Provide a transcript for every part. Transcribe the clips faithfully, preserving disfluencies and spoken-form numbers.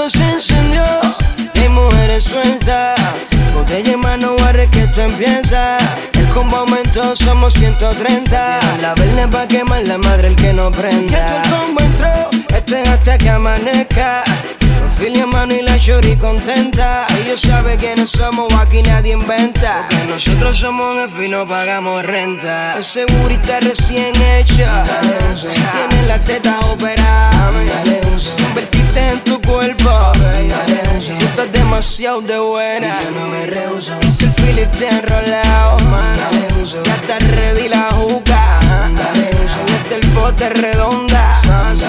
disco se encendió, hay mujeres sueltas. Botella en mano, barre que esto empieza. El combo aumentó, somos ciento treinta. La verne pa' quemar la madre el que no prenda. Y esto el combo entró, esto es hasta que amanezca. Filia en mano y la chori contenta. Ellos saben quiénes somos, aquí nadie inventa. Porque nosotros somos de fin, no pagamos renta. El segurita recién hecha. Si tienes las tetas operadas, si invertiste en tu cuerpo, tú estás demasiado de buena. Y si el Philip te ha enrolado, ya está ready la juca. Este el bote redonda,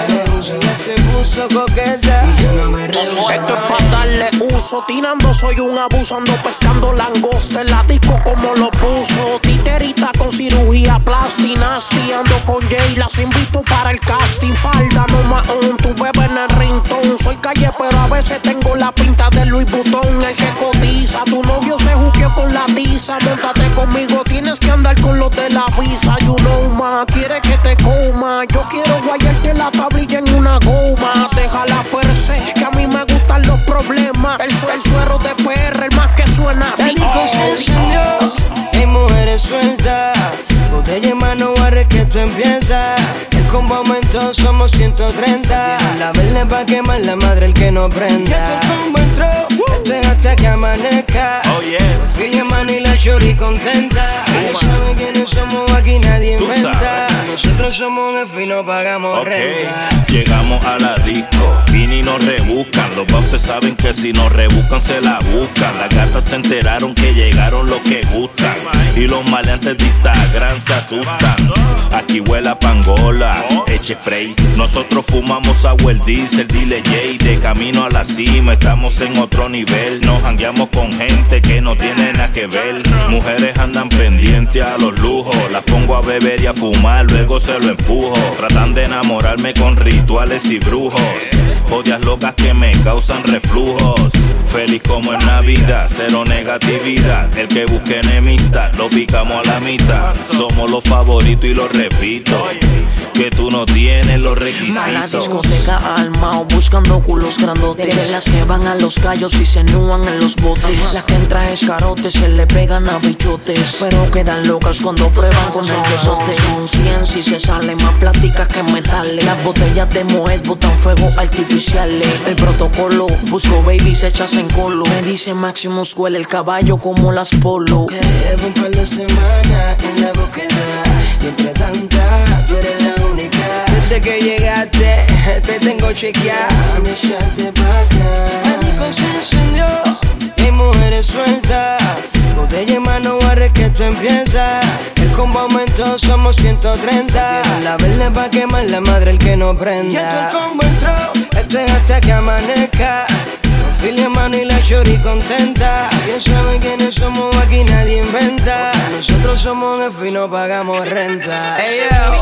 ya se puso coqueta. Esto es pa' darle uso, tirando soy un abusando, pescando langosta en la disco como lo puso. Titerita con cirugía plástica, ando con Jay, las invito para el casting. Falda no maón, tu bebé en el ringtone. Soy calle pero a veces tengo la pinta de Louis Vuitton. El que cotiza, tu novio se juqueó con la tiza. Móntate conmigo, tienes que andar con los de la visa. You know ma, quiere que te coma. Yo quiero guayarte la tablilla en una goma. Déjala per se, que a mí me gustan los problemas. El, su el suero de P R, el más que suena. La disco se encendió, hay mujeres sueltas. Botella en mano, barre que esto empieza. El combo aumentó, somos ciento treinta. La verne pa' quemar la madre el que no prenda. Y esto el combo entró, esto es hasta que amanezca. Oh yes. Filia en mano y la chori contenta. Ellos saben quiénes somos, aquí nadie inventa. Nosotros somos de fin, no pagamos okay. renta. Llegamos a la disco y ni nos rebuscan. Los bouncers saben que si nos rebuscan se la buscan. Las gatas se enteraron que llegaron los que gustan. Y los maleantes de Instagram se asustan. Aquí huele a pangola, eche spray. Nosotros fumamos agua, el diesel, dile Jay. De camino a la cima, estamos en otro nivel. Nos jangueamos con gente que no tiene nada que ver. Mujeres andan pendientes a los lujos. Las pongo a beber y a fumar, luego se lo empujo. Tratan de enamorarme con rituales y brujos. Odias locas que me causan reflujos. Feliz como en Navidad, cero negatividad. El que busque enemistad, lo picamos a la mitad. Somos los favoritos y lo repito, que tú no tienes los requisitos. Mala discoteca almao, buscando culos grandotes. De las que van a los callos y se núan en los botes. Las que en trajes carotes se le pegan a bichotes, pero quedan locas cuando prueban con el besote. Son cien si se salen más pláticas que metales. Las botellas de Moet botan fuego artificiales. El protocolo, busco babies hechas en colo. Me dice Maximus huele el caballo como las polo. Que llevo un par de semanas en la búsqueda, y entre tantas tú eres la única. Desde que llegaste te tengo chequeada. Me echaste pa' acá. La disco se encendió, hay mujeres sueltas. Botella en mano, barre que esto empieza. El combo aumentó, somos ciento treinta. La verne pa' quemar la madre el que no prenda. Y esto el combo entró, esto es hasta que amanezca. Filia en mano y la chori contenta. Ellos saben quiénes somos, aquí nadie inventa. Nosotros somos de fin, no pagamos renta. Ey yo,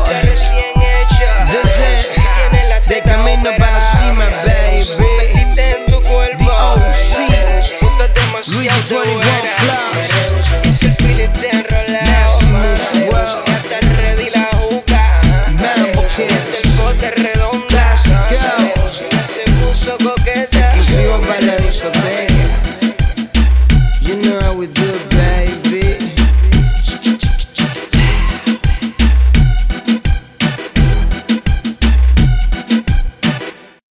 desde de camino para la cima, baby. The O C, Real veintiuno Plus, Maximus World, Mambo Kids, let's go. Exclusivo para la discoteca. You know how we do it, baby.